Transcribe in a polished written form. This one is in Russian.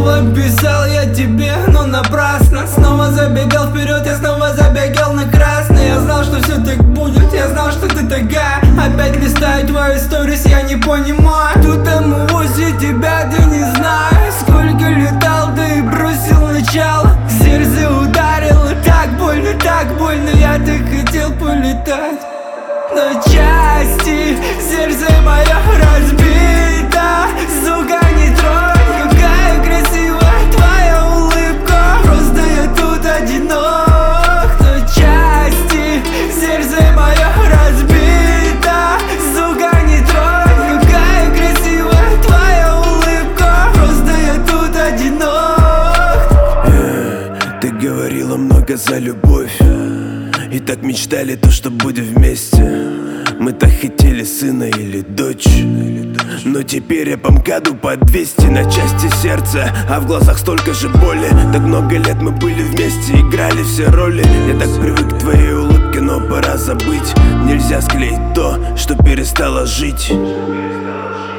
Снова писал я тебе, но напрасно. Снова забегал вперед, я снова забегал на красный. Я знал, что все так будет, я знал, что ты такая. Опять листаю твою сторис, я не понимаю. Тут там возле тебя, ты не знаешь. Сколько летал, ты бросил начало. Сердце ударило, так больно, я так хотел полетать. Но части, сердце мое разбито. Сука, не тронь, какая красивая твоя улыбка. Просто я тут одинок. Но части, сердце мое разбито. Сука, не тронь, какая красивая твоя улыбка. Просто я тут одинок. Ты говорила много за любовь, и так мечтали то, что будем вместе. Мы так хотели сына или дочь, но теперь я по МКАДу по 200 на части сердца, а в глазах столько же боли. Так много лет мы были вместе, играли все роли. Я так привык к твоей улыбке, но пора забыть. Нельзя склеить то, что перестало жить.